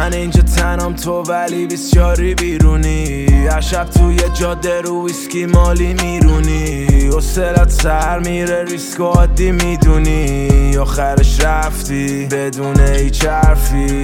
من اینجا تنم تو ولی بسیاری بیرونی، هر شب توی جاده رو ویسکی مالی میرونی، حوصله‌ات سر میره ریسک و عادی میدونی، آخرش رفتی بدون هیچ حرفی.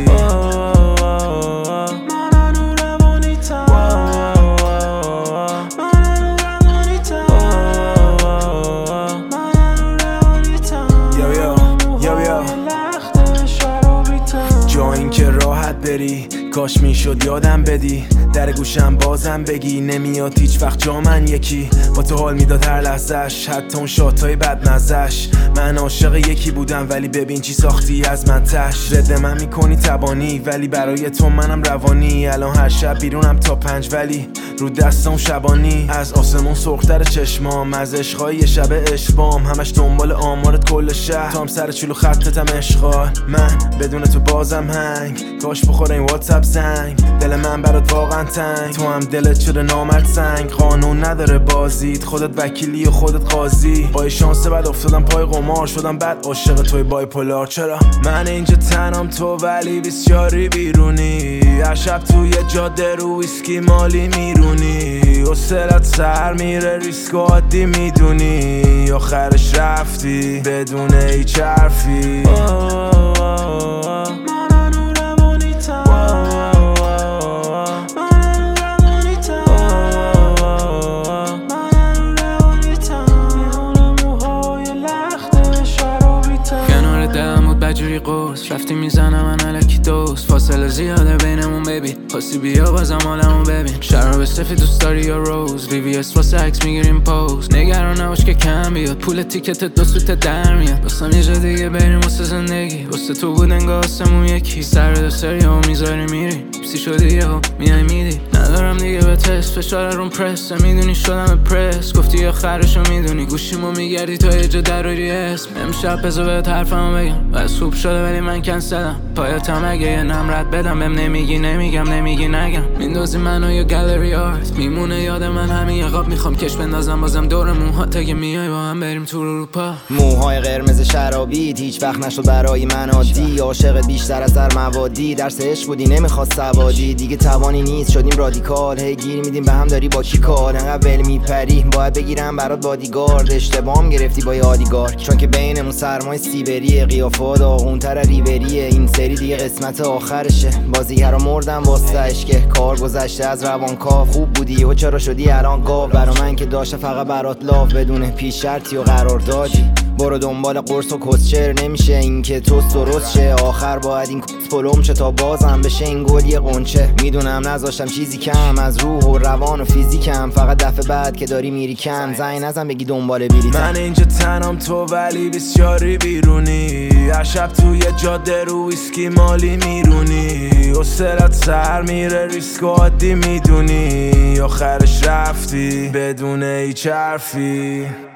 جا این که راحت بری کاش میشد یادم بدی، در گوشم بازم بگی نمیاد هیچ وقت جا من یکی، با تو حال میداد هر لحظهش، حتی اون شاتای بدمزش. من عاشق یکی بودم ولی ببین چی ساختی از من تش، رد من میکنی تبانی ولی برای تو منم روانی، الان هر شب بیرونم تا 5 ولی رو دستم شبانی، از آسمون سرختر چشمام، از عشقای شب اشبام، همش دنبال آمارت کل شهر، تام سر چلو خطتم اشغال، من بدون تو بازم هنگ، کاش بخوره این واتساپ زنگ، دل من برات واقعا تنگ، تو هم دلت شده نامرد سنگ، قانون نداره بازید، خودت وکیلی و خودت قاضی، با شانس بعد افتادم پای قمار، شدم بعد عاشق توی بایپولار. چرا من اینجا تنم تو ولی بسیاری بیرونی، هر شب توی جاده رو ویسکی مالی میرونی، حوصله‌ات سر میره ریسک و عادی میدونی، آخرش رفتی بدون هیچ حرفی. بجوری قرص رفتی میزنم من علکی دوست، فاصله زیاده بینمون بیبی، خواستی بیا بازم حالمو ببین، شراب سفید دوست داری یا روز، VVS واسه عکس میگیریم پوز، نگران نباش که کم بیاد، پول تیکت دو سوت در میاد، واسم یه جا دیگه بریم واسه زندگی، واسه تو بود انگار آسمون یکی، سر دو سری ها میذاری میری پسی شدی یه ها میای میدی، ندارم دیگه به تست، فشار روم پرس میدونی شدم پرس، گفتی آخرشو میدونی، گوشیمو میگردی تا یه جا دراری اسم، امشب بذار بهت حرفمو بگم، خوب شده ولی من کنسلم، پایتم اگه یه نمرت بدم بهم نمیگی نمیگم نمیگی نگم، میندازی منو یه گالری آرت، میمونه یاد من همین عقاب، میخوام کش بندازم بازم دور موهات اگه میای با هم بریم تو اروپا، موهای قرمز شرابیت هیچ وقت نشد برای من عادی، عاشقت بیشتر از هر موادی، درس عشق بودی نمیخواست سوادی، دیگه توانی نیست شدیم رادیکال، هی گیر میدیم به هم داری با کی کار، انقدر ول میپری باید بگیرم برات بادیگارد، اشتباهم گرفتی با یادیگار، چون که بینمون سرمای سیبری، قیافات داغونتر ریوریه، این سری دیگه قسمت آخرشه، بازیگرا مردن واسه که کار گذشته از روانکاو، خوب بودی و چرا شدی الان گاو، برا من که داشته فقط برات لاف، بدون پیش شرطی و قرار دادی، برو دنبال قرص و کسچر، نمیشه این که توست درست شه، آخر باید این کس پلوم شه تا بازم بشه این گل یه قنچه، میدونم نذاشتم چیزی کم از روح و روان و فیزیکم، فقط دفعه بعد که داری میری کم زنگ نزن بگی دنبال بلیتم. من اینجا تنم تو ولی بسیاری بیرونی، هر شب توی جاده رو ویسکی مالی میرونی، حوصله‌ات سر میره ریسک و عادی میدونی، آخرش رفتی بدون هیچ حرفی.